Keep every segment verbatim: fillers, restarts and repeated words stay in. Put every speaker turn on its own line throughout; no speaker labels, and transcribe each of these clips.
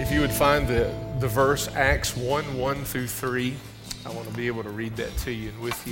If you would find the, the verse, Acts one, one through three, I want to be able to read that to you and with you.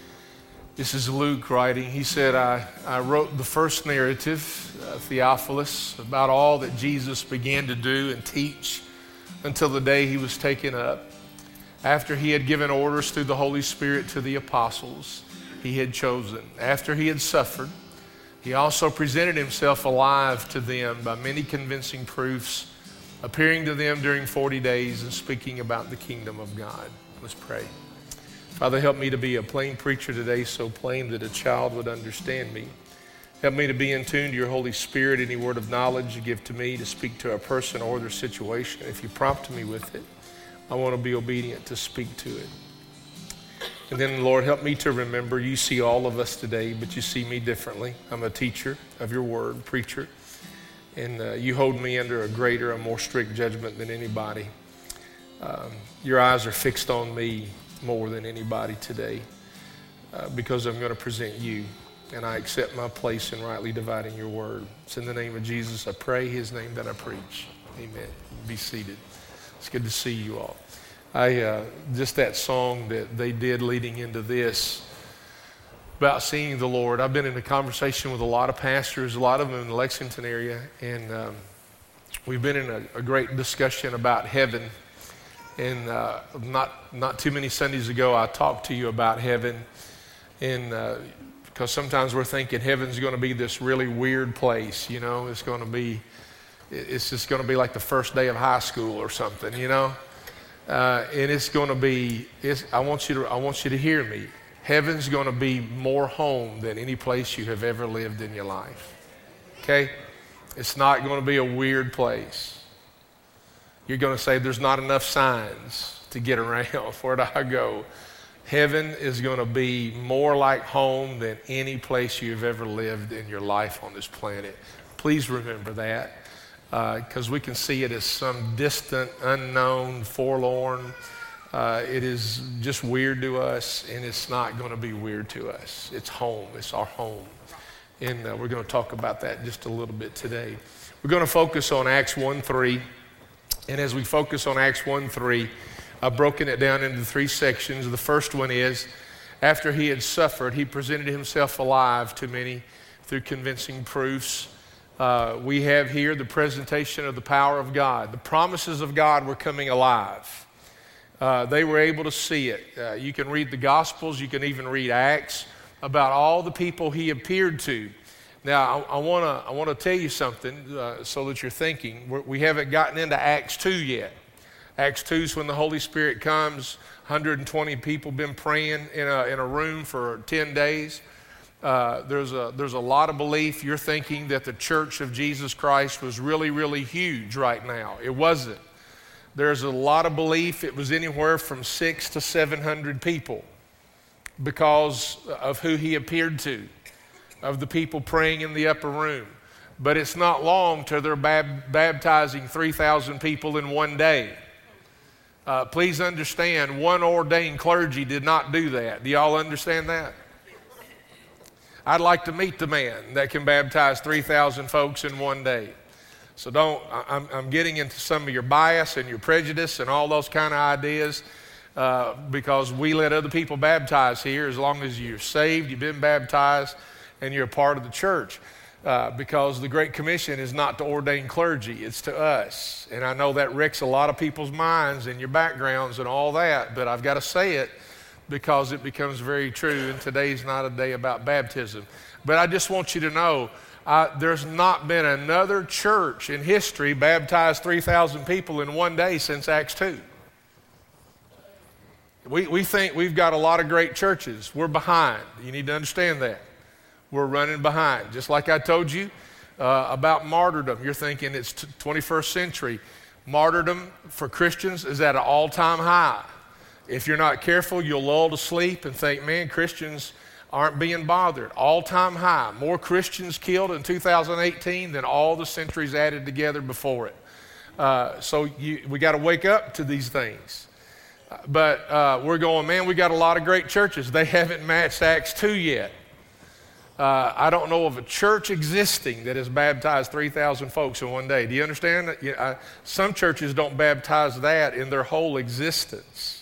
This is Luke writing. He said, I, I wrote the first narrative, uh, Theophilus, about all that Jesus began to do and teach until the day he was taken up. After he had given orders through the Holy Spirit to the apostles he had chosen. After he had suffered, he also presented himself alive to them by many convincing proofs, appearing to them during forty days and speaking about the kingdom of God. Let's pray. Father, help me to be a plain preacher today, so plain that a child would understand me. Help me to be in tune to your Holy Spirit, any word of knowledge you give to me to speak to a person or their situation. If you prompt me with it, I want to be obedient to speak to it. And then, Lord, help me to remember you see all of us today, but you see me differently. I'm a teacher of your word, preacher, and uh, you hold me under a greater, a more strict judgment than anybody. Um, your eyes are fixed on me more than anybody today uh, because I'm going to present you, and I accept my place in rightly dividing your word. It's in the name of Jesus I pray, his name that I preach. Amen. Be seated. It's good to see you all. I uh, just that song that they did leading into this about seeing the Lord. I've been in a conversation with a lot of pastors, a lot of them in the Lexington area, and um, we've been in a, a great discussion about heaven. And uh, not not too many Sundays ago, I talked to you about heaven, and uh, because sometimes we're thinking heaven's going to be this really weird place, you know, it's going to be, it's just going to be like the first day of high school or something, you know. Uh, and it's going to be, it's, I want you to, I want you to hear me. Heaven's going to be more home than any place you have ever lived in your life. Okay? It's not going to be a weird place. You're going to say there's not enough signs to get around. Where do I go? Heaven is going to be more like home than any place you've ever lived in your life on this planet. Please remember that. Because uh, we can see it as some distant, unknown, forlorn. Uh, it is just weird to us, and it's not going to be weird to us. It's home. It's our home. And uh, we're going to talk about that just a little bit today. We're going to focus on Acts one three. And as we focus on Acts one three, I've broken it down into three sections. The first one is, after he had suffered, he presented himself alive to many through convincing proofs. Uh, we have here the presentation of the power of God. The promises of God were coming alive. Uh, they were able to see it. Uh, you can read the Gospels, you can even read Acts about all the people he appeared to. Now, I, I want to I want to tell you something uh, so that you're thinking. We're, we haven't gotten into Acts two yet. Acts two is when the Holy Spirit comes. one hundred twenty people been praying in a, in a room for ten days. Uh, there's a there's a lot of belief. You're thinking that the Church of Jesus Christ was really, really huge right now. It wasn't. There's a lot of belief it was anywhere from six to seven hundred people because of who he appeared to, of the people praying in the upper room. But it's not long till they're bab- baptizing three thousand people in one day. Uh, please understand, one ordained clergy did not do that. Do y'all understand that? I'd like to meet the man that can baptize three thousand folks in one day. So don't, I'm, I'm getting into some of your bias and your prejudice and all those kind of ideas uh, because we let other people baptize here as long as you're saved, you've been baptized, and you're a part of the church. Uh, because the Great Commission is not to ordain clergy, it's to us. And I know that wrecks a lot of people's minds and your backgrounds and all that, but I've got to say it because it becomes very true, and today's not a day about baptism. But I just want you to know, uh, there's not been another church in history baptized three thousand people in one day since Acts two. We, we think we've got a lot of great churches. We're behind. You need to understand that. We're running behind. Just like I told you uh, about martyrdom. You're thinking it's twenty-first century. Martyrdom for Christians is at an all-time high. If you're not careful, you'll lull to sleep and think, man, Christians aren't being bothered. All-time high. More Christians killed in two thousand eighteen than all the centuries added together before it. Uh, so you, we got to wake up to these things. But uh, we're going, man, we got a lot of great churches. They haven't matched Acts two yet. Uh, I don't know of a church existing that has baptized three thousand folks in one day. Do you understand that? You know, I, some churches don't baptize that in their whole existence.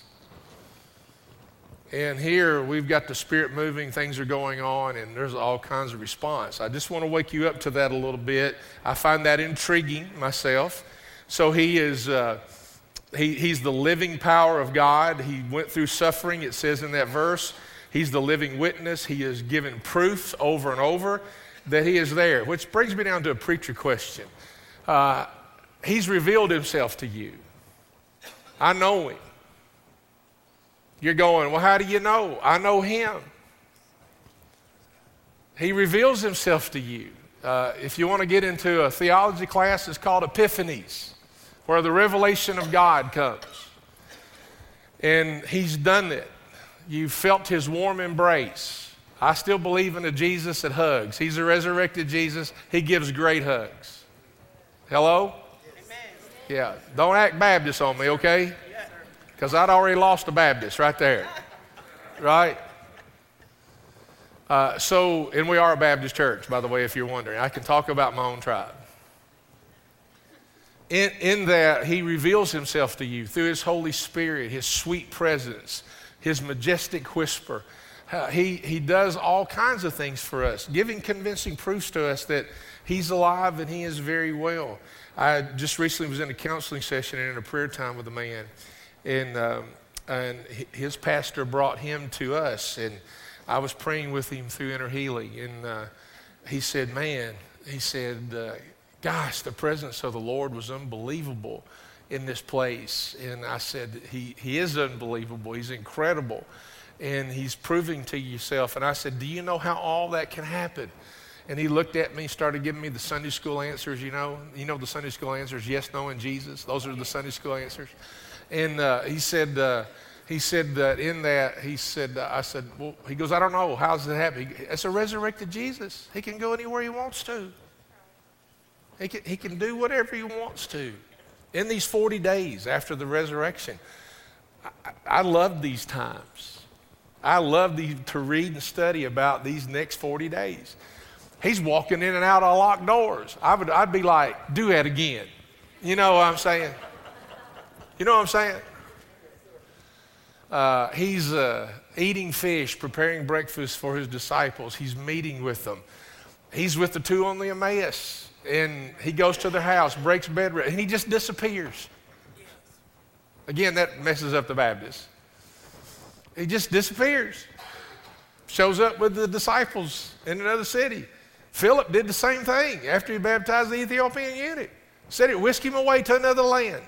And here we've got the Spirit moving, things are going on, and there's all kinds of response. I just want to wake you up to that a little bit. I find that intriguing myself. So he is, uh, he, he's the living power of God. He went through suffering, it says in that verse. He's the living witness. He has given proofs over and over that he is there, which brings me down to a preacher question. Uh, he's revealed himself to you. I know him. You're going, well, how do you know? I know him. He reveals himself to you. Uh, if you want to get into a theology class, it's called Epiphanies, where the revelation of God comes. And he's done it. You felt his warm embrace. I still believe in a Jesus that hugs. He's a resurrected Jesus. He gives great hugs. Hello? Amen. Yeah. Don't act Baptist on me, okay? Because I'd already lost a Baptist right there. Right? Uh, so, and we are a Baptist church, by the way, if you're wondering. I can talk about my own tribe. In, in that, he reveals himself to you through his Holy Spirit, his sweet presence, his majestic whisper. Uh, he, he does all kinds of things for us, giving convincing proofs to us that he's alive and he is very well. I just recently was in a counseling session and in a prayer time with a man, and, um, and his pastor brought him to us, and I was praying with him through inner healing, and uh, he said, man, he said, uh, gosh, the presence of the Lord was unbelievable in this place. And I said, he, he is unbelievable. He's incredible. And he's proving to yourself. And I said, do you know how all that can happen? And he looked at me, started giving me the Sunday school answers, you know. You know the Sunday school answers, yes, no, and Jesus. Those are the Sunday school answers. And uh, he said, uh, he said that in that, he said, uh, I said, well, he goes, I don't know. How does it happen? He, it's a resurrected Jesus. He can go anywhere he wants to. He can, he can do whatever he wants to. In these forty days after the resurrection, I, I love these times. I love the, to read and study about these next forty days. He's walking in and out of locked doors. I would, I'd be like, do that again. You know what I'm saying? You know what I'm saying? Uh, he's uh, eating fish, preparing breakfast for his disciples. He's meeting with them. He's with the two on the Emmaus. And he goes to their house, breaks bread, and he just disappears. Again, that messes up the Baptists. He just disappears. Shows up with the disciples in another city. Philip did the same thing after he baptized the Ethiopian eunuch. Said it whisked him away to another land.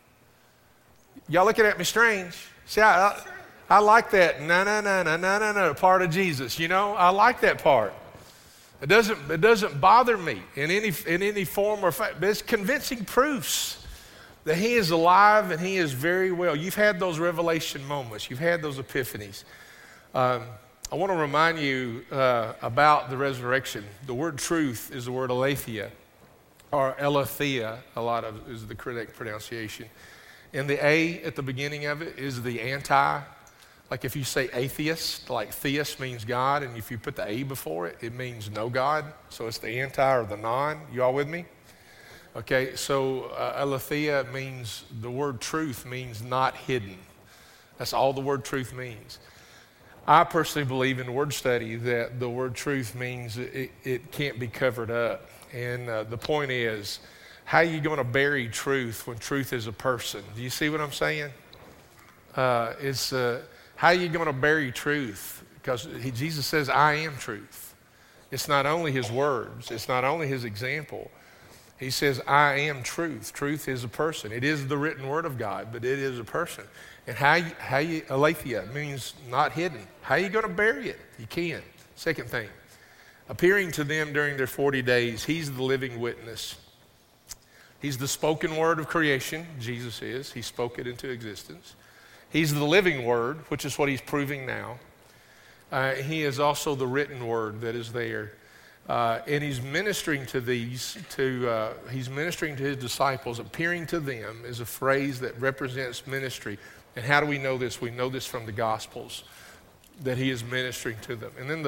Y'all looking at me strange. See, I, I, I like that no, no, no, no, no, no, no part of Jesus. You know, I like that part. It doesn't, it doesn't bother me in any, in any form or fact, but it's convincing proofs that he is alive and he is very well. You've had those revelation moments. You've had those epiphanies. Um, I want to remind you uh, about the resurrection. The word truth is the word aletheia, or aletheia, a lot of is the correct pronunciation. And the A at the beginning of it is the anti. Like if you say atheist, like theist means God, and if you put the A before it, it means no God. So it's the anti or the non. You all with me? Okay, so uh, aletheia means, the word truth means not hidden. That's all the word truth means. I personally believe in word study that the word truth means it, it can't be covered up. And uh, the point is, how are you going to bury truth when truth is a person? Do you see what I'm saying? Uh, it's... Uh, How are you going to bury truth? Because he, Jesus says, I am truth. It's not only his words. It's not only his example. He says, I am truth. Truth is a person. It is the written word of God, but it is a person. And how you, how you, aletheia means not hidden. How are you going to bury it? You can't. Second thing, appearing to them during their forty days, he's the living witness. He's the spoken word of creation, Jesus is. He spoke it into existence. He's the living word, which is what he's proving now. Uh, he is also the written word that is there. Uh, and he's ministering to these, to, uh, he's ministering to his disciples. Appearing to them is a phrase that represents ministry. And how do we know this? We know this from the Gospels, that he is ministering to them. And then the,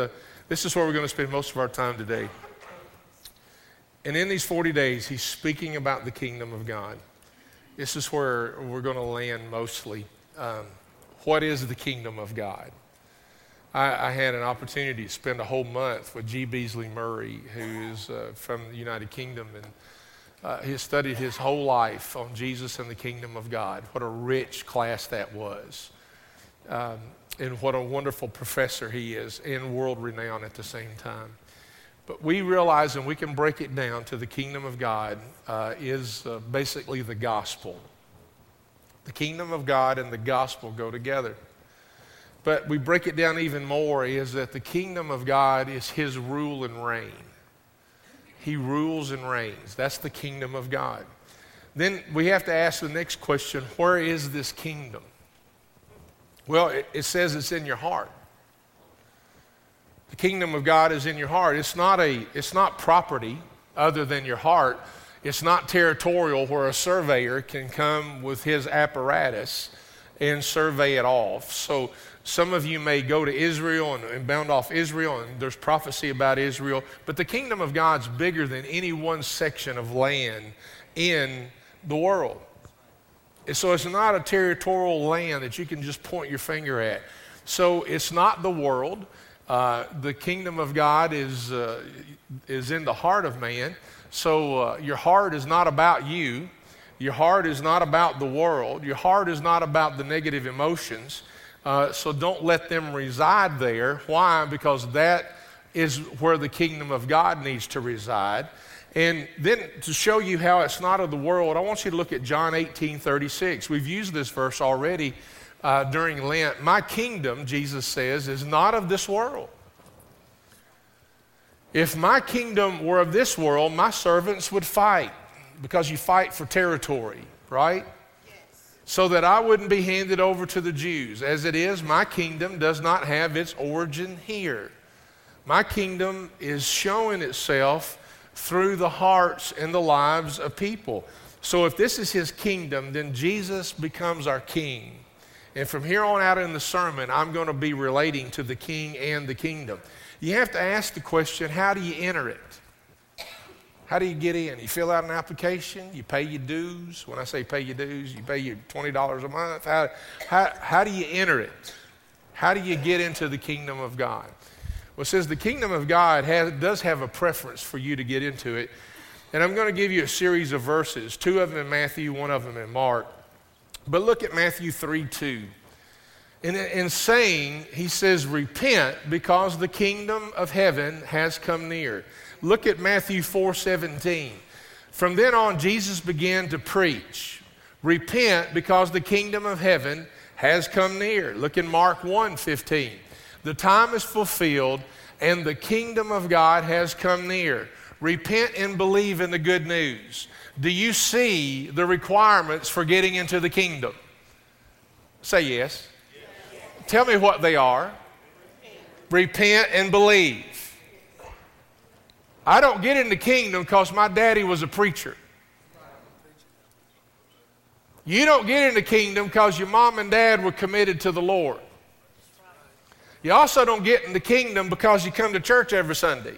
This is where we're going to spend most of our time today. And in these forty days, he's speaking about the kingdom of God. This is where we're going to land mostly. Um, what is the kingdom of God? I, I had an opportunity to spend a whole month with G. Beasley Murray, who is uh, from the United Kingdom, and uh, he studied his whole life on Jesus and the kingdom of God. What a rich class that was. Um, and what a wonderful professor he is, and world renowned at the same time. But we realize, and we can break it down to the kingdom of God, uh, is uh, basically the gospel. The kingdom of God and the gospel go together. But we break it down even more, is that the kingdom of God is his rule and reign. He rules and reigns. That's the kingdom of God. Then we have to ask the next question, where is this kingdom? Well, it, it says it's in your heart. The kingdom of God is in your heart. It's not a, it's not property other than your heart. It's not territorial where a surveyor can come with his apparatus and survey it off. So some of you may go to Israel and, and bound off Israel, and there's prophecy about Israel, but the kingdom of God's bigger than any one section of land in the world. And so it's not a territorial land that you can just point your finger at. So it's not the world. Uh, the kingdom of God is, uh, is in the heart of man. So uh, your heart is not about you. Your heart is not about the world. Your heart is not about the negative emotions. Uh, so don't let them reside there. Why? Because that is where the kingdom of God needs to reside. And then to show you how it's not of the world, I want you to look at John eighteen thirty-six. We've used this verse already uh, during Lent. My kingdom, Jesus says, is not of this world. If my kingdom were of this world, my servants would fight, because you fight for territory, right? Yes. So that I wouldn't be handed over to the Jews. As it is, my kingdom does not have its origin here. My kingdom is showing itself through the hearts and the lives of people. So if this is his kingdom, then Jesus becomes our king. And from here on out in the sermon, I'm going to be relating to the king and the kingdom. You have to ask the question, how do you enter it? How do you get in? You fill out an application, you pay your dues. When I say pay your dues, you pay your twenty dollars a month. How, how, how do you enter it? How do you get into the kingdom of God? Well, it says the kingdom of God has, does have a preference for you to get into it. And I'm going to give you a series of verses, two of them in Matthew, one of them in Mark. But look at Matthew three two. In, in saying, he says, repent because the kingdom of heaven has come near. Look at Matthew four seventeen. From then on, Jesus began to preach, repent because the kingdom of heaven has come near. Look in Mark one fifteen. The time is fulfilled and the kingdom of God has come near. Repent and believe in the good news. Do you see the requirements for getting into the kingdom? Say yes. Yes. Tell me what they are. Repent, Repent and believe. I don't get in the kingdom because my daddy was a preacher. You don't get in the kingdom because your mom and dad were committed to the Lord. You also don't get in the kingdom because you come to church every Sunday.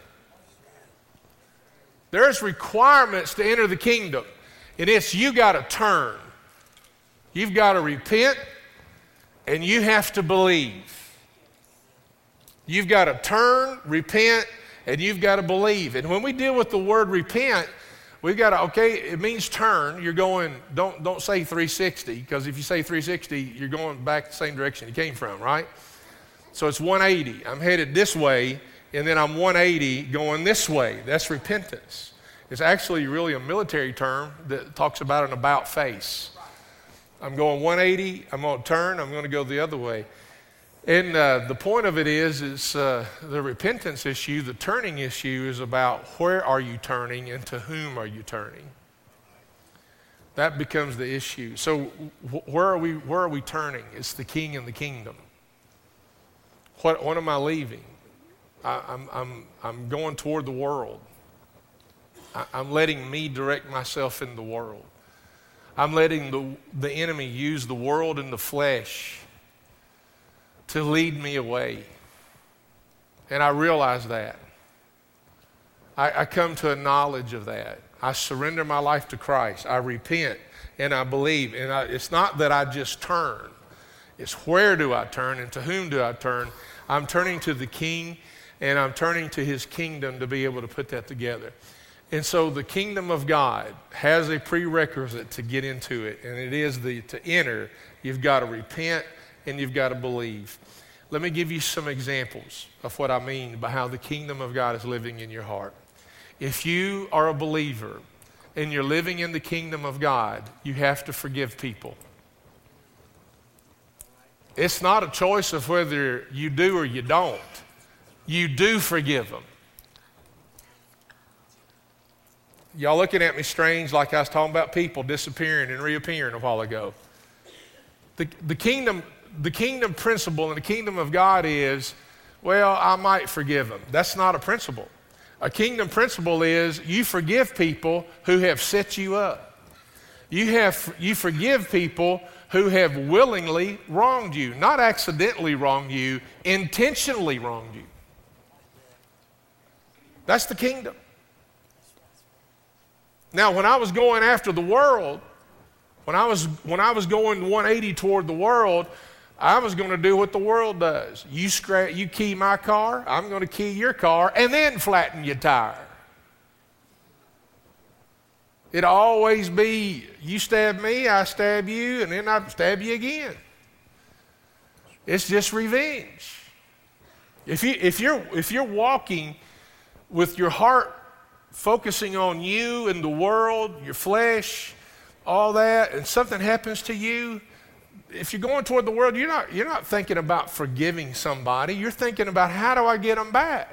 There's requirements to enter the kingdom, and it's you got to turn. You've got to repent, and you have to believe. You've got to turn, repent, and you've got to believe. And when we deal with the word repent, we've got to, okay, it means turn. You're going, don't, don't say three sixty, because if you say three sixty, you're going back the same direction you came from, right? So it's one eighty. I'm headed this way, and then I'm one eighty going this way. That's repentance. It's actually really a military term that talks about an about face. I'm going one eighty, I'm going to turn, I'm going to go the other way. And uh, the point of it is, is uh, the repentance issue, the turning issue is about where are you turning and to whom are you turning. That becomes the issue. So wh- where are we, where are we turning? It's the king and the kingdom. What, what am I leaving? I, I'm, I'm, I'm going toward the world. I, I'm letting me direct myself in the world. I'm letting the, the enemy use the world and the flesh to lead me away. And I realize that. I, I come to a knowledge of that. I surrender my life to Christ. I repent and I believe. And I, it's not that I just turn. It's where do I turn and to whom do I turn? I'm turning to the King and I'm turning to his kingdom to be able to put that together. And so the kingdom of God has a prerequisite to get into it, and it is the to enter, you've got to repent and you've got to believe. Let me give you some examples of what I mean by how the kingdom of God is living in your heart. If you are a believer and you're living in the kingdom of God, you have to forgive people. It's not a choice of whether you do or you don't. You do forgive them. Y'all looking at me strange like I was talking about people disappearing and reappearing a while ago. The, the kingdom, the kingdom principle in the kingdom of God is, well, I might forgive them. That's not a principle. A kingdom principle is you forgive people who have set you up. You have you forgive people who have willingly wronged you, not accidentally wronged you, intentionally wronged you. That's the kingdom. Now, when I was going after the world, when I was when I was going one eighty toward the world, I was going to do what the world does. You scratch, you key my car, I'm going to key your car, and then flatten your tire. It'll always be, you stab me, I stab you, and then I stab you again. It's just revenge. If you if you're if you're walking with your heart focusing on you and the world, your flesh, all that, and something happens to you, if you're going toward the world, you're not, you're not thinking about forgiving somebody. You're thinking about, how do I get them back?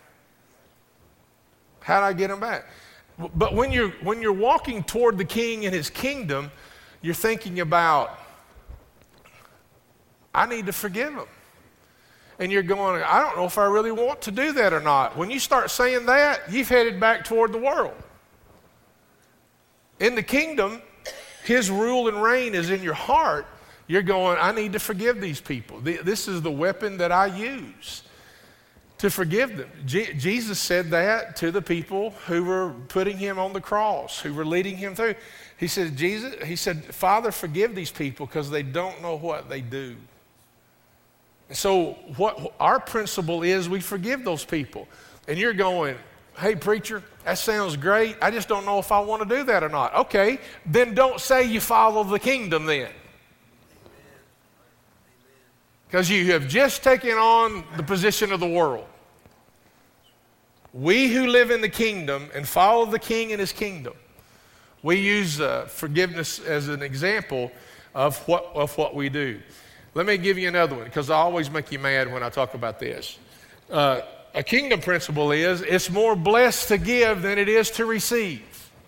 How do I get them back? But when you're, when you're walking toward the King and his kingdom, you're thinking about, I need to forgive them. And you're going, I don't know if I really want to do that or not. When you start saying that, you've headed back toward the world. In the kingdom, his rule and reign is in your heart. You're going, I need to forgive these people. This is the weapon that I use to forgive them. Je- Jesus said that to the people who were putting him on the cross, who were leading him through. He said, Jesus, he said, Father, forgive these people because they don't know what they do. So what our principle is, we forgive those people. And you're going, hey, preacher, that sounds great. I just don't know if I want to do that or not. Okay, then don't say you follow the kingdom then. Because you have just taken on the position of the world. We who live in the kingdom and follow the King and his kingdom, we use uh, forgiveness as an example of what, of what we do. Let me give you another one, because I always make you mad when I talk about this. Uh, a kingdom principle is, it's more blessed to give than it is to receive.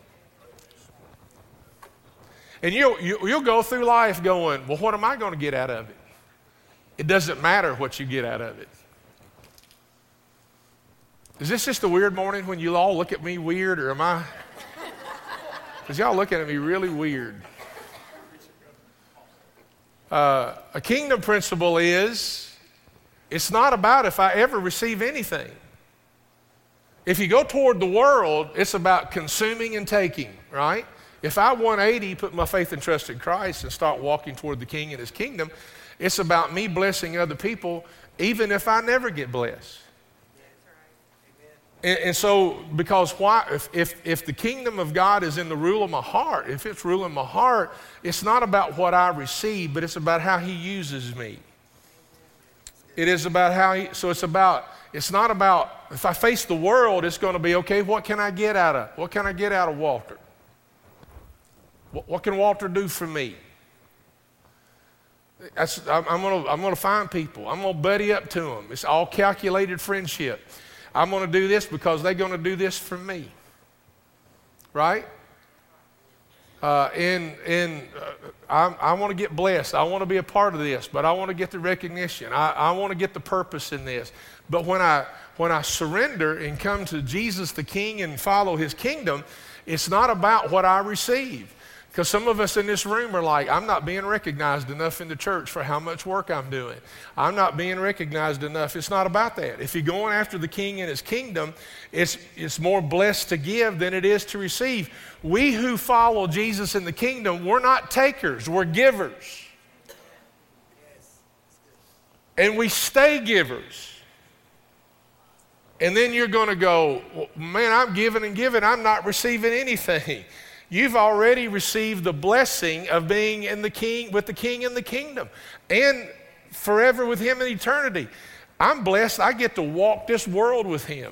And you'll, you'll go through life going, well, what am I going to get out of it? It doesn't matter what you get out of it. Is this just a weird morning when you all look at me weird, or am I? Because y'all looking at me really weird. Uh, a kingdom principle is, it's not about if I ever receive anything. If you go toward the world, it's about consuming and taking, right? If I one eighty, put my faith and trust in Christ and start walking toward the King and his kingdom, it's about me blessing other people even if I never get blessed. And, and so, because why? If, if, if the kingdom of God is in the rule of my heart, if it's ruling my heart, it's not about what I receive, but it's about how he uses me. It is about how he, so it's about, it's not about, if I face the world, it's going to be, okay, what can I get out of, what can I get out of Walter? What, what can Walter do for me? That's, I'm, I'm going to I'm going to find people. I'm going to buddy up to them. It's all calculated friendship. I'm going to do this because they're going to do this for me, right? Uh, and and uh, I, I want to get blessed. I want to be a part of this, but I want to get the recognition. I, I want to get the purpose in this. But when I when I surrender and come to Jesus the King and follow his kingdom, it's not about what I receive. Because some of us in this room are like, I'm not being recognized enough in the church for how much work I'm doing. I'm not being recognized enough. It's not about that. If you're going after the King and his kingdom, it's, it's more blessed to give than it is to receive. We who follow Jesus in the kingdom, we're not takers, we're givers. And we stay givers. And then you're going to go, well, man, I'm giving and giving, I'm not receiving anything. You've already received the blessing of being in the king with the King in the kingdom and forever with him in eternity. I'm blessed. I get to walk this world with him.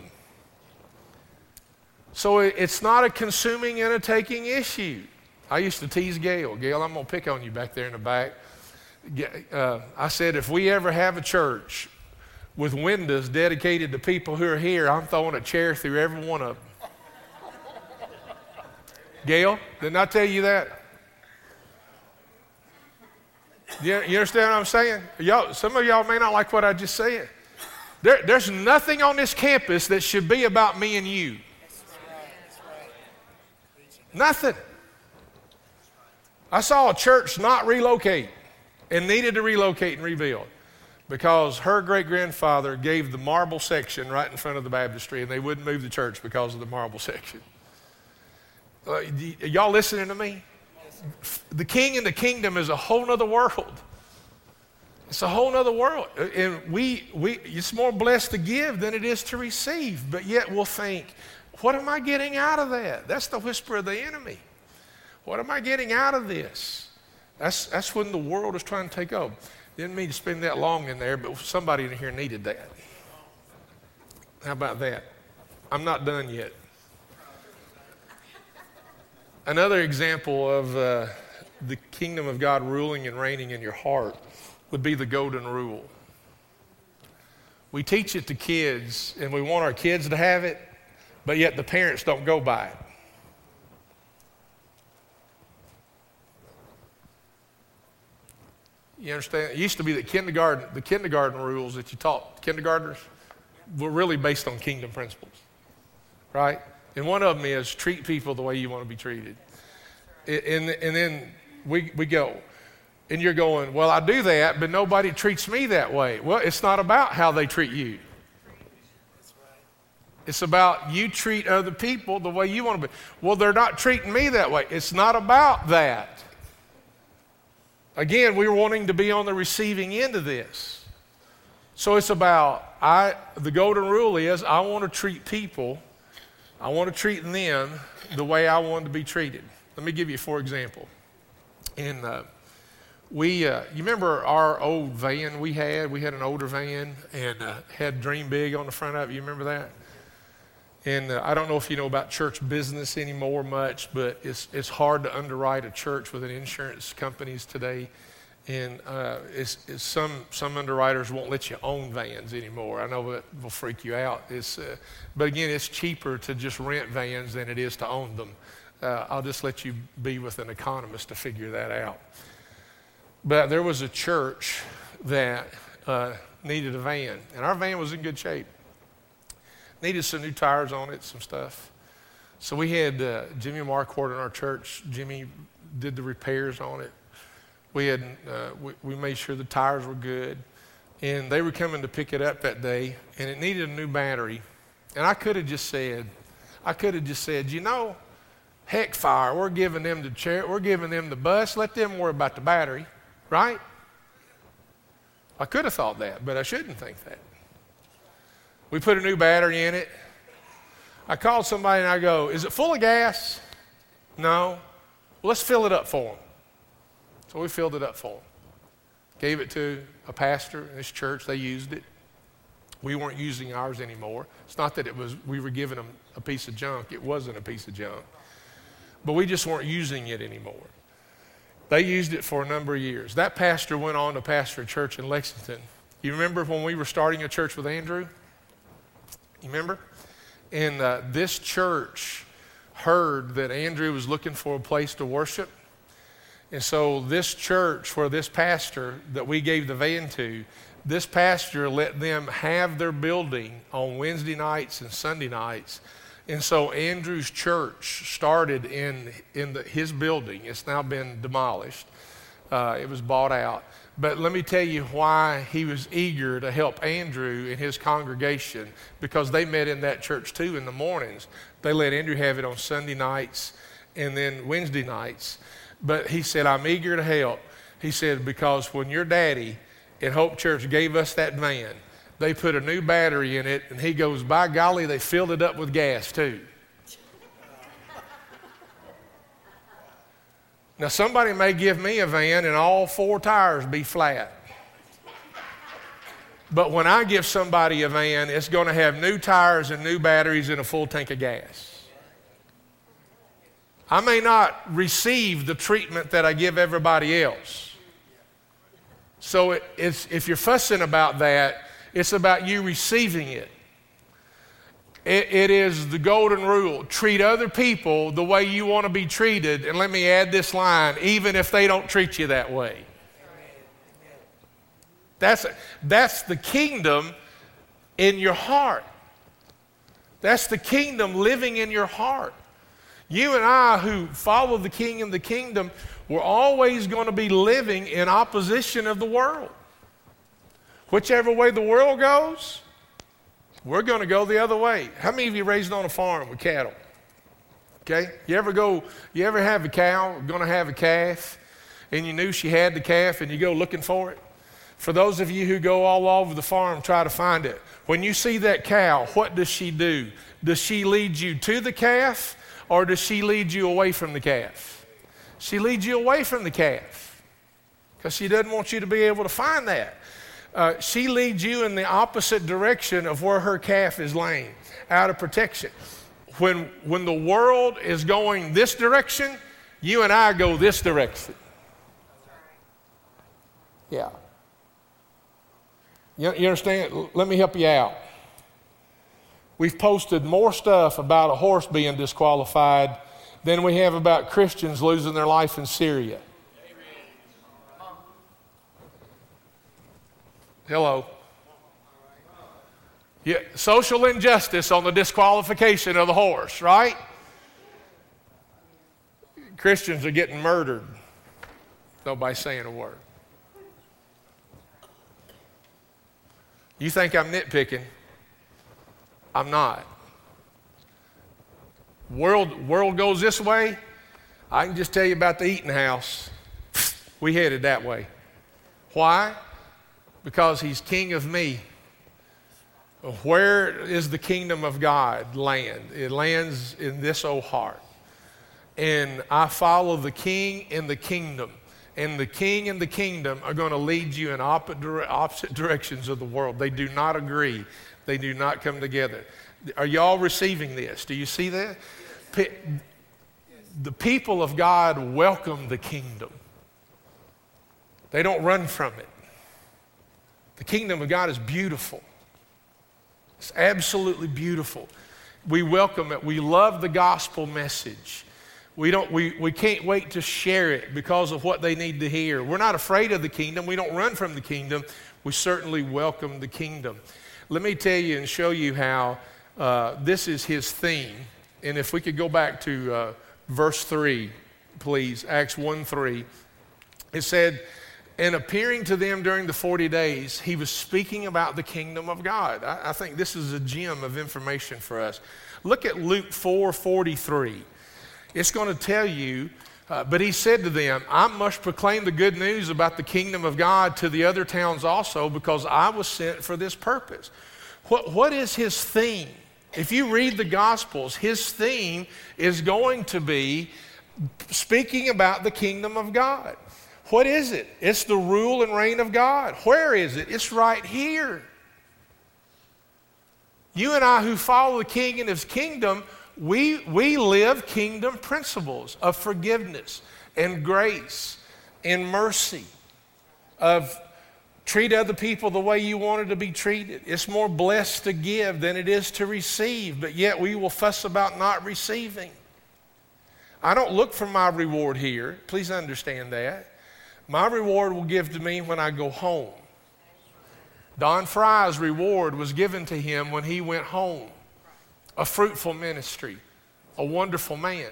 So it's not a consuming and a taking issue. I used to tease Gail. Gail, I'm going to pick on you back there in the back. Uh, I said, if we ever have a church with windows dedicated to people who are here, I'm throwing a chair through every one of them. Gail, didn't I tell you that? You, you understand what I'm saying? Y'all, some of y'all may not like what I just said. There, there's nothing on this campus that should be about me and you. Nothing. I saw a church not relocate and needed to relocate and rebuild because her great-grandfather gave the marble section right in front of the baptistry, and they wouldn't move the church because of the marble section. Uh, y- y'all listening to me? The King and the kingdom is a whole nother world. It's a whole nother world. And we, we, it's more blessed to give than it is to receive. But yet we'll think, what am I getting out of that? That's the whisper of the enemy. What am I getting out of this? That's, that's when the world is trying to take over. Didn't mean to spend that long in there, but somebody in here needed that. How about that? I'm not done yet. Another example of uh, the kingdom of God ruling and reigning in your heart would be the golden rule. We teach it to kids, and we want our kids to have it, but yet the parents don't go by it. You understand? It used to be that kindergarten, the kindergarten rules that you taught kindergartners were really based on kingdom principles, right? And one of them is treat people the way you want to be treated. And, and then we, we go, and you're going, well, I do that, but nobody treats me that way. Well, it's not about how they treat you. It's about you treat other people the way you want to be. Well, they're not treating me that way. It's not about that. Again, we're wanting to be on the receiving end of this. So it's about, I. the golden rule is I want to treat people I want to treat them the way I want to be treated. Let me give you for example. In uh, we, uh, you remember our old van we had? We had an older van and uh, had Dream Big on the front of it. You remember that? And uh, I don't know if you know about church business anymore much, but it's it's hard to underwrite a church with an insurance companies today. And uh, it's, it's some some underwriters won't let you own vans anymore. I know that will freak you out. It's, uh, but again, it's cheaper to just rent vans than it is to own them. Uh, I'll just let you be with an economist to figure that out. But there was a church that uh, needed a van, and our van was in good shape. Needed some new tires on it, some stuff. So we had uh, Jimmy Marquardt in our church. Jimmy did the repairs on it. We had uh, we, we made sure the tires were good, and they were coming to pick it up that day, and it needed a new battery. And I could have just said, I could have just said, you know, heck fire, we're giving them the chair, we're giving them the bus, let them worry about the battery, right? I could have thought that, but I shouldn't think that. We put a new battery in it. I called somebody and I go, is it full of gas? No. Well, let's fill it up for them. So we filled it up for them. Gave it to a pastor in this church. They used it. We weren't using ours anymore. It's not that it was we were giving them a piece of junk. It wasn't a piece of junk. But we just weren't using it anymore. They used it for a number of years. That pastor went on to pastor a church in Lexington. You remember when we were starting a church with Andrew? You remember? And uh, this church heard that Andrew was looking for a place to worship. And so this church where this pastor that we gave the van to, this pastor let them have their building on Wednesday nights and Sunday nights And so Andrew's church started in, in the, his building. It's now been demolished. Uh, it was bought out. But let me tell you why he was eager to help Andrew and his congregation, because they met in that church too in the mornings. They let Andrew have it on Sunday nights and then Wednesday nights. But he said, I'm eager to help. He said, because when your daddy at Hope Church gave us that van, they put a new battery in it, and he goes, by golly, they filled it up with gas too. Now, somebody may give me a van and all four tires be flat. But when I give somebody a van, it's going to have new tires and new batteries and a full tank of gas. I may not receive the treatment that I give everybody else. So it, it's, if you're fussing about that, it's about you receiving it. it. It is the golden rule. Treat other people the way you want to be treated. And let me add this line, even if they don't treat you that way. That's, that's the kingdom in your heart. That's the kingdom living in your heart. You and I who follow the king and the kingdom, we're always going to be living in opposition of the world. Whichever way the world goes, we're going to go the other way. How many of you raised on a farm with cattle? Okay? You ever go, you ever have a cow, going to have a calf, and you knew she had the calf and you go looking for it? For those of you who go all over the farm, try to find it. When you see that cow, what does she do? Does she lead you to the calf, or does she lead you away from the calf? She leads you away from the calf because she doesn't want you to be able to find that. Uh, she leads you in the opposite direction of where her calf is laying, out of protection. When, when the world is going this direction, you and I go this direction. Yeah. You, you understand? Let me help you out. We've posted more stuff about a horse being disqualified than we have about Christians losing their life in Syria. Hello. Yeah, social injustice on the disqualification of the horse, right? Christians are getting murdered. Nobody saying a word. You think I'm nitpicking? I'm not. World, world goes this way. I can just tell you about the Eaton house. We headed that way. Why? Because he's king of me. Where is the kingdom of God land? It lands in this old heart. And I follow the king and the kingdom. And the king and the kingdom are going to lead you in opposite directions of the world. They do not agree. They do not come together. Are y'all receiving this? Do you see that? The people of God welcome the kingdom. They don't run from it. The kingdom of God is beautiful. It's absolutely beautiful. We welcome it. We love the gospel message. We, don't, we, we can't wait to share it because of what they need to hear. We're not afraid of the kingdom. We don't run from the kingdom. We certainly welcome the kingdom. Let me tell you and show you how uh, this is his theme. And if we could go back to uh, verse three, please, Acts one three. It said, and appearing to them during the forty days, he was speaking about the kingdom of God. I, I think this is a gem of information for us. Look at Luke four forty-three. It's going to tell you, uh, but he said to them, I must proclaim the good news about the kingdom of God to the other towns also, because I was sent for this purpose. What, what is his theme? If you read the Gospels, his theme is going to be speaking about the kingdom of God. What is it? It's the rule and reign of God. Where is it? It's right here. You and I who follow the king and his kingdom, we, we live kingdom principles of forgiveness and grace and mercy, of treat other people the way you wanted to be treated. It's more blessed to give than it is to receive, but yet we will fuss about not receiving. I don't look for my reward here. Please understand that. My reward will give to me when I go home. Don Fry's reward was given to him when he went home. a fruitful ministry, a wonderful man.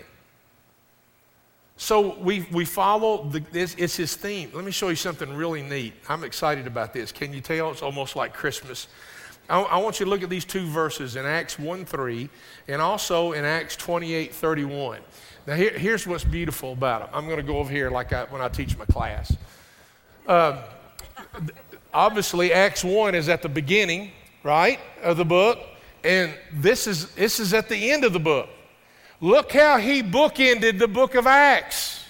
So we we follow, the, this, it's his theme. Let me show you something really neat. I'm excited about this. Can you tell? It's almost like Christmas. I, I want you to look at these two verses in Acts one three and also in Acts twenty-eight thirty-one. Now here, here's what's beautiful about them. I'm going to go over here like I, when I teach my class. Uh, obviously, Acts one is at the beginning, right, of the book, and this is this is at the end of the book. Look how he bookended the book of Acts.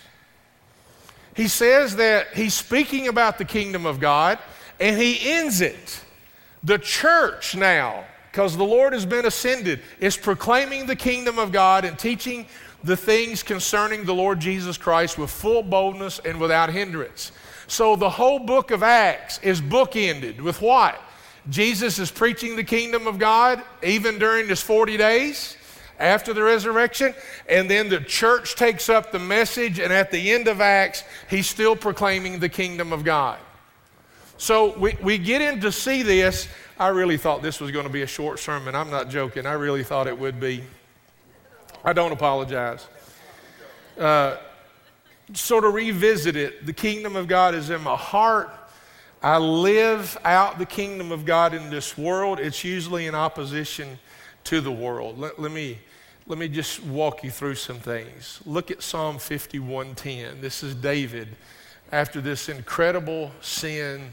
He says that he's speaking about the kingdom of God, and he ends it. The church now, because the Lord has been ascended, is proclaiming the kingdom of God and teaching the things concerning the Lord Jesus Christ with full boldness and without hindrance. So the whole book of Acts is bookended with what? Jesus is preaching the kingdom of God even during his forty days. After the resurrection, and then the church takes up the message, and at the end of Acts, he's still proclaiming the kingdom of God. So we, we get in to see this. I really thought this was going to be a short sermon. I'm not joking. I really thought it would be. I don't apologize. Uh, so to revisit it, the kingdom of God is in my heart. I live out the kingdom of God in this world. It's usually in opposition to the world. Let, let me let me just walk you through some things. Look at Psalm fifty-one ten. This is David after this incredible sin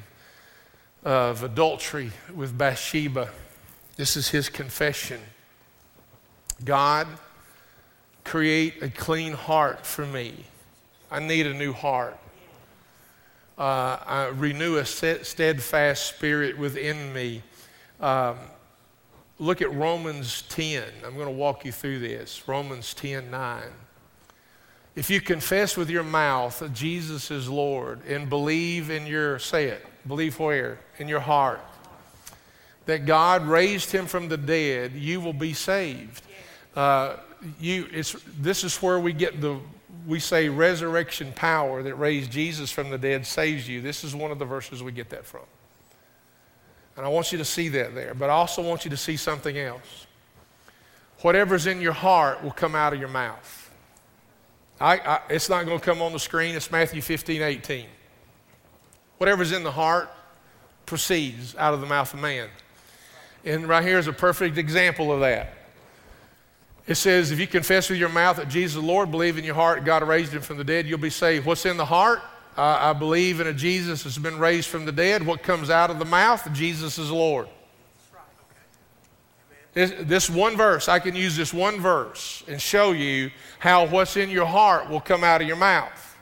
of adultery with Bathsheba. This is his confession. God, create a clean heart for me. I need a new heart. Uh, I renew a steadfast spirit within me. Um, Look at Romans ten. I'm going to walk you through this. Romans ten nine. If you confess with your mouth that Jesus is Lord and believe in your, say it, believe where? In your heart, that God raised him from the dead, you will be saved. Uh, you, it's, this is where we get the, we say resurrection power that raised Jesus from the dead saves you. This is one of the verses we get that from. And I want you to see that there. But I also want you to see something else. Whatever's in your heart will come out of your mouth. I, I, it's not going to come on the screen. It's Matthew fifteen eighteen. Whatever's in the heart proceeds out of the mouth of man. And right here is a perfect example of that. It says, if you confess with your mouth that Jesus is Lord, believe in your heart God raised him from the dead, you'll be saved. What's in the heart? Uh, I believe in a Jesus that's been raised from the dead. What comes out of the mouth? Jesus is Lord. This, this one verse, I can use this one verse and show you how what's in your heart will come out of your mouth.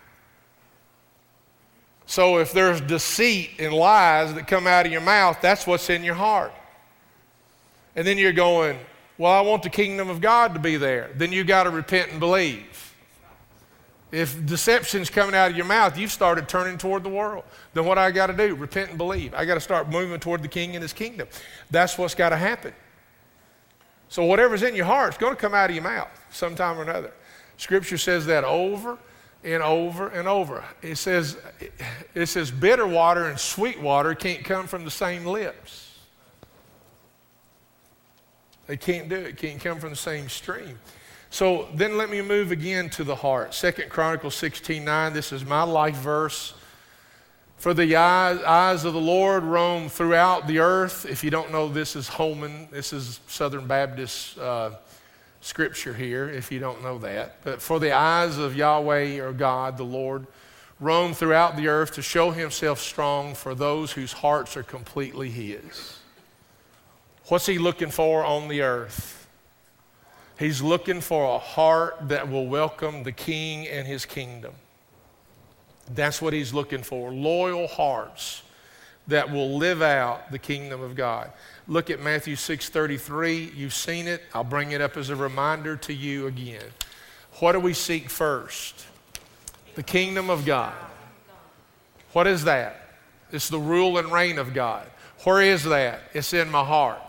So if there's deceit and lies that come out of your mouth, that's what's in your heart. And then you're going, well, I want the kingdom of God to be there. Then you got to repent and believe. If deception's coming out of your mouth, you've started turning toward the world. Then what I got to do? Repent and believe. I got to start moving toward the King and his kingdom. That's what's got to happen. So whatever's in your heart is going to come out of your mouth sometime or another. Scripture says that over and over and over. It says, it says bitter water and sweet water can't come from the same lips. They can't do it. Can't come from the same stream. So then let me move again to the heart. Second Chronicles sixteen nine, this is my life verse. For the eyes, eyes of the Lord roam throughout the earth. If you don't know, this is Holman. This is Southern Baptist uh, scripture here, if you don't know that. But for the eyes of Yahweh or God, the Lord, roam throughout the earth to show himself strong for those whose hearts are completely his. What's he looking for on the earth? He's looking for a heart that will welcome the King and his kingdom. That's what he's looking for. Loyal hearts that will live out the kingdom of God. Look at Matthew six thirty-three. You've seen it. I'll bring it up as a reminder to you again. What do we seek first? The kingdom of God. What is that? It's the rule and reign of God. Where is that? It's in my heart.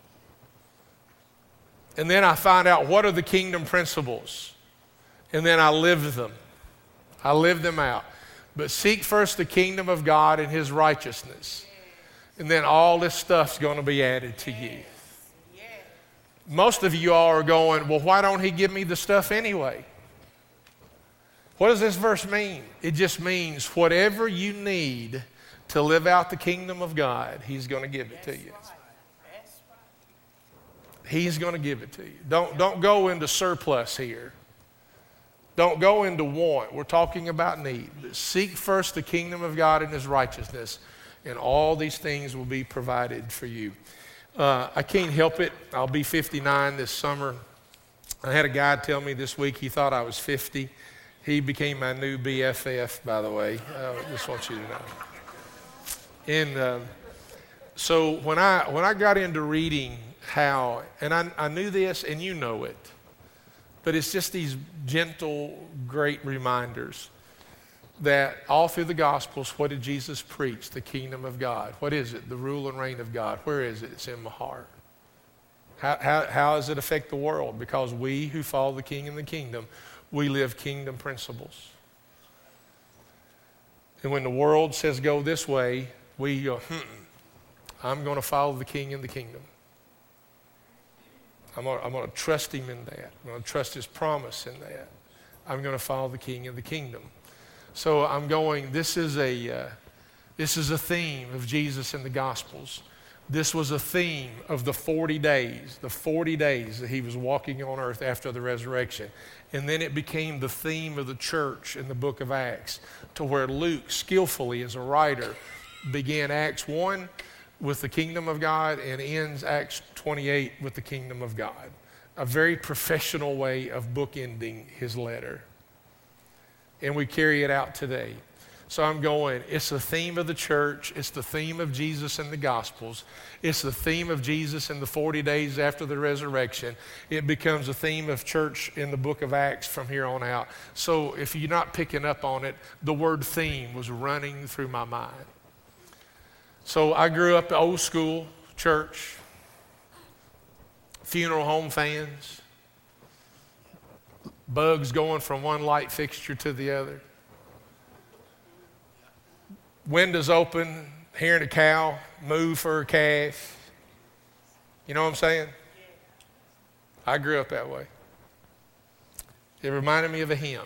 And then I find out what are the kingdom principles. And then I live them. I live them out. But seek first the kingdom of God and his righteousness. And then all this stuff's going to be added to you. Most of you all are going, well, why don't he give me the stuff anyway? What does this verse mean? It just means whatever you need to live out the kingdom of God, he's going to give it to you. He's going to give it to you. Don't, don't go into surplus here. Don't go into want. We're talking about need. Seek first the kingdom of God and his righteousness, and all these things will be provided for you. Uh, I can't help it. I'll be fifty-nine this summer. I had a guy tell me this week he thought I was fifty. He became my new B F F, by the way. I just want you to know. And uh, so when I when I got into reading how, and I, I knew this, and you know it, but it's just these gentle, great reminders that all through the Gospels, what did Jesus preach? The kingdom of God. What is it? The rule and reign of God. Where is it? It's in my heart. How, how, how does it affect the world? Because we who follow the King and the kingdom, we live kingdom principles. And when the world says go this way, we go, hmm, I'm going to follow the King and the kingdom. I'm going, to, I'm going to trust him in that. I'm going to trust his promise in that. I'm going to follow the King and the kingdom. So I'm going, this is a, uh, this is a theme of Jesus in the Gospels. This was a theme of the forty days, the forty days that he was walking on earth after the resurrection. And then it became the theme of the church in the book of Acts, to where Luke, skillfully as a writer, began Acts one with the kingdom of God and ends Acts twenty-eight with the kingdom of God. A very professional way of bookending his letter. And we carry it out today. So I'm going, it's the theme of the church. It's the theme of Jesus in the Gospels. It's the theme of Jesus in the forty days after the resurrection. It becomes a theme of church in the book of Acts from here on out. So if you're not picking up on it, the word theme was running through my mind. So I grew up old school church, funeral home fans, bugs going from one light fixture to the other. Windows open, hearing a cow move for her calf. You know what I'm saying? I grew up that way. It reminded me of a hymn.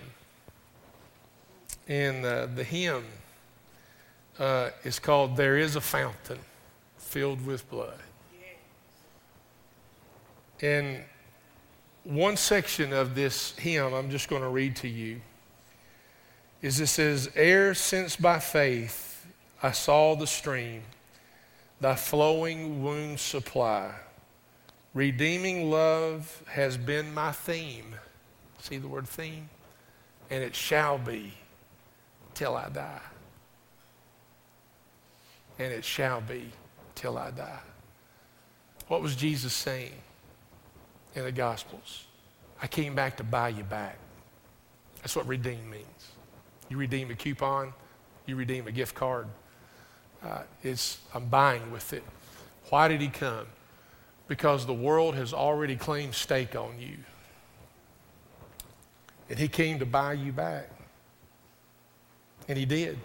And uh, the hymn uh, is called There Is a Fountain Filled with Blood. And one section of this hymn I'm just going to read to you is it says, ere since by faith I saw the stream, thy flowing wounds supply, redeeming love has been my theme. See the word theme? And it shall be till I die. And it shall be till I die. What was Jesus saying in the Gospels? I came back to buy you back. That's what redeem means. You redeem a coupon, you redeem a gift card. Uh, it's I'm buying with it. Why did he come? Because the world has already claimed stake on you. And he came to buy you back. And he did.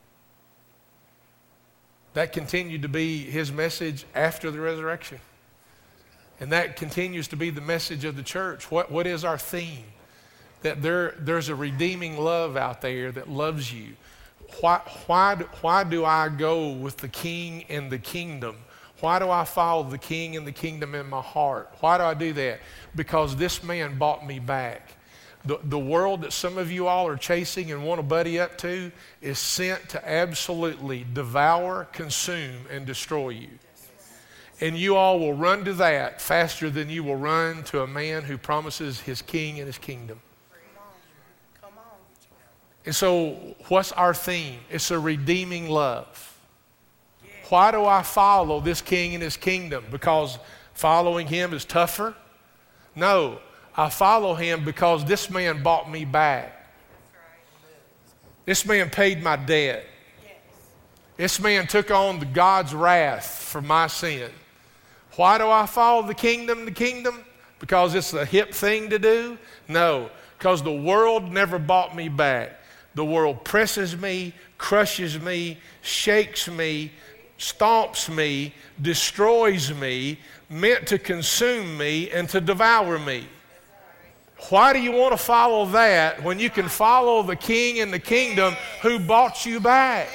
That continued to be his message after the resurrection. And that continues to be the message of the church. What, what is our theme? That there, there's a redeeming love out there that loves you. Why, why, why do I go with the King and the kingdom? Why do I follow the King and the kingdom in my heart? Why do I do that? Because this man bought me back. The, the world that some of you all are chasing and want to buddy up to is sent to absolutely devour, consume, and destroy you. And you all will run to that faster than you will run to a man who promises his king and his kingdom. Come on. And so what's our theme? It's a redeeming love. Why do I follow this king and his kingdom? Because following him is tougher? No. I follow him because this man bought me back. This man paid my debt. This man took on the God's wrath for my sin. Why do I follow the kingdom, the kingdom? Because it's the hip thing to do? No, because the world never bought me back. The world presses me, crushes me, shakes me, stomps me, destroys me, meant to consume me and to devour me. Why do you want to follow that when you can follow the King and the kingdom who bought you back?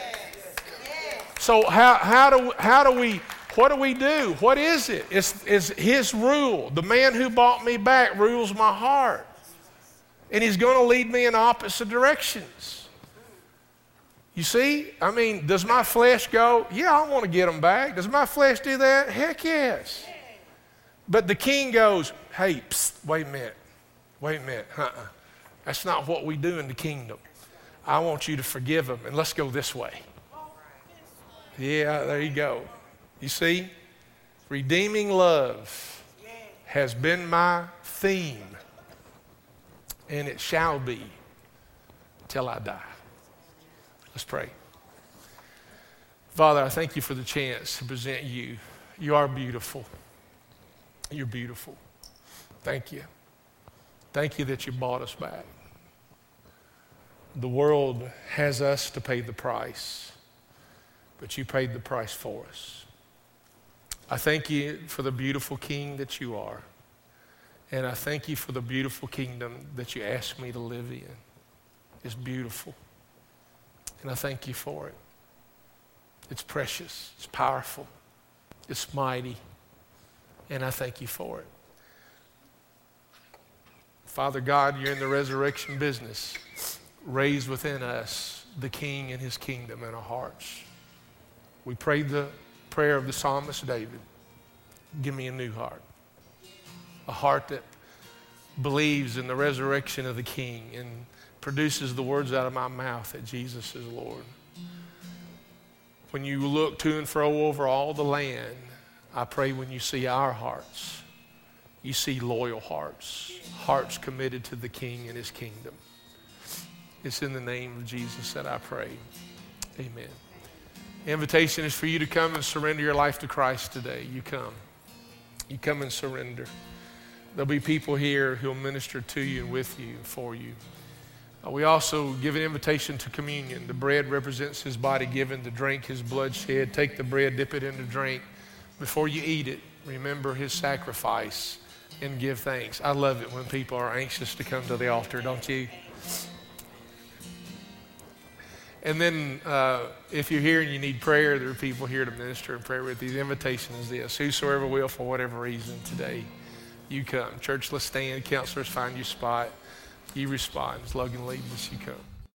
So how, how, do, how do we, what do we do? What is it? It's, it's His rule. The man who bought me back rules my heart. And He's going to lead me in opposite directions. You see? I mean, does my flesh go, yeah, I want to get them back. Does my flesh do that? Heck yes. But the King goes, hey, psst, wait a minute. Wait a minute. Uh-uh. That's not what we do in the kingdom. I want you to forgive them, and let's go this way. Yeah, there you go. You see? Redeeming love has been my theme, and it shall be till I die. Let's pray. Father, I thank you for the chance to present you. You are beautiful. You're beautiful. Thank you. Thank you that you bought us back. The world has us to pay the price, but you paid the price for us. I thank you for the beautiful King that you are, and I thank you for the beautiful kingdom that you asked me to live in. It's beautiful, and I thank you for it. It's precious, it's powerful, it's mighty, and I thank you for it. Father God, you're in the resurrection business. Raise within us the King and his kingdom in our hearts. We prayed the prayer of the psalmist David. Give me a new heart. A heart that believes in the resurrection of the King and produces the words out of my mouth that Jesus is Lord. When you look to and fro over all the land, I pray when you see our hearts, you see loyal hearts, hearts committed to the King and his kingdom. It's in the name of Jesus that I pray. Amen. The invitation is for you to come and surrender your life to Christ today. You come. You come and surrender. There'll be people here who will minister to you and with you and for you. Uh, we also give an invitation to communion. The bread represents his body given, the drink his blood shed. Take the bread, dip it in the drink. Before you eat it, remember his sacrifice and give thanks. I love it when people are anxious to come to the altar, don't you? And then uh, if you're here and you need prayer, there are people here to minister and pray with you. The invitation is this: whosoever will, for whatever reason today, you come. Church, let's stand. Counselors, find your spot. You respond. As Logan leads us, you come.